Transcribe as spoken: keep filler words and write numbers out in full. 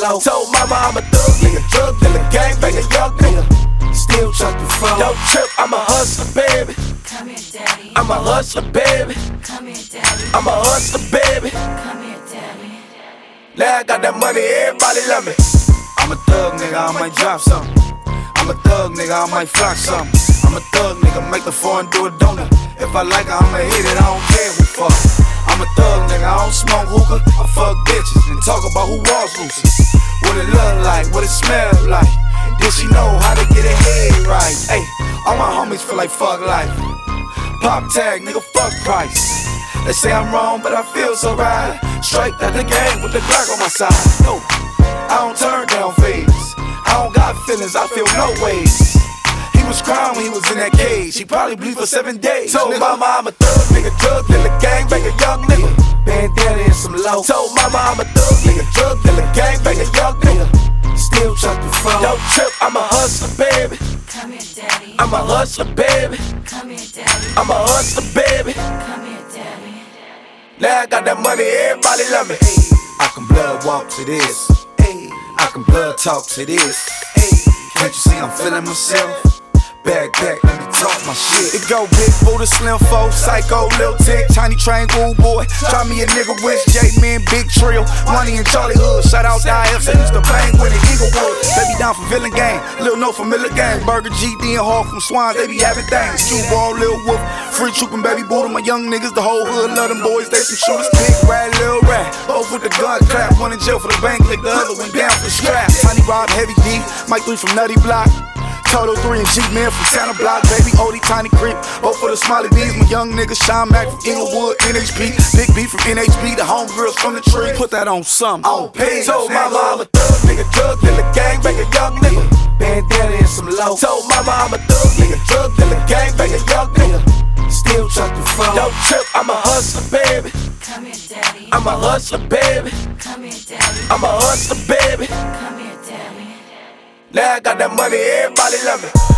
low. Told mama I'm a thug nigga, drug dealer, gangbanger, young nigga. Still chucking flow. Don't trip, I'm a hustler, baby. Come here, daddy. I'm a hustler, baby. Come here, daddy. I'm a hustler, baby. Come here, daddy. Now I got that money, everybody love me. I'm a thug nigga, I might drop something. I'm a thug nigga, I might flock something. I'm a thug nigga, make the foreign do a donut. If I like it, I'ma hit it, I don't care who fuck. I'm a thug nigga, I don't smoke hookah, I fuck bitches and talk about who was loose. What it look like, what it smell like. Did she know how to get her head right? Hey, all my homies feel like fuck life. Pop tag, nigga, fuck price. They say I'm wrong, but I feel so right. Straight out the game with the Glock on my side. No, I don't turn down fades. I don't got feelings, I feel no ways. He was crying when he was in that cage. He probably bleed for seven days. Told nigga. mama I'm a thug nigga, drug dealer, gangbanger, young nigga. Bandana and some low. Told mama I'm a thug nigga, drug dealer, gangbanger, young nigga. Still chucking flow. Don't trip, I'm a hustler, baby. Come here, daddy. I'm a hustler, baby. Come here, daddy. I'm a hustler, baby. Come here, daddy. Now I got that money, everybody love me. I can blood walk to this. I can blood talk to this. Can't you see I'm feeling myself? Back, back, let me talk my shit. It go big Buddha, slim foe, psycho, lil tick, tiny train, cool boy. Try me a nigga with J-Man, big trio, Money and Charlie Hood. Shout out to I F, say used to bang with it, Eaglewood. They be down for villain gang, Lil No for Miller gang, Burger G, D and Hawk from Swans, they be having things. Cue Ball, Lil Wolf, Free Troopin', Baby Buddha, my young niggas, the whole hood love them boys, they some shooters. Big rat, Lil Rat, both with the gun clap, one in jail for the bank, lick the other one down for the strap. Tiny Rob, Heavy D, Mike three from Nutty Block. Toto three and G-Man from Santa Block, baby, Odie, Tiny Creep. Oh, for the Smiley Bees, my young nigga, Sean Mack from Inglewood, N H P. Big B from N H B, the homegirls from the tree. Put that on something. On page. Told mama I'm a thug nigga, drug dealer, gangbanger, young nigga. Bandana and some low. Told mama I'm a thug nigga, drug dealer, gangbanger, young nigga. Still chucking flow. Don't trip, I'm a hustler, baby. Come here, daddy. I'm a hustler, baby. Come here, daddy. I'm a hustler, baby. Come here, daddy. Now I got that money, everybody love me.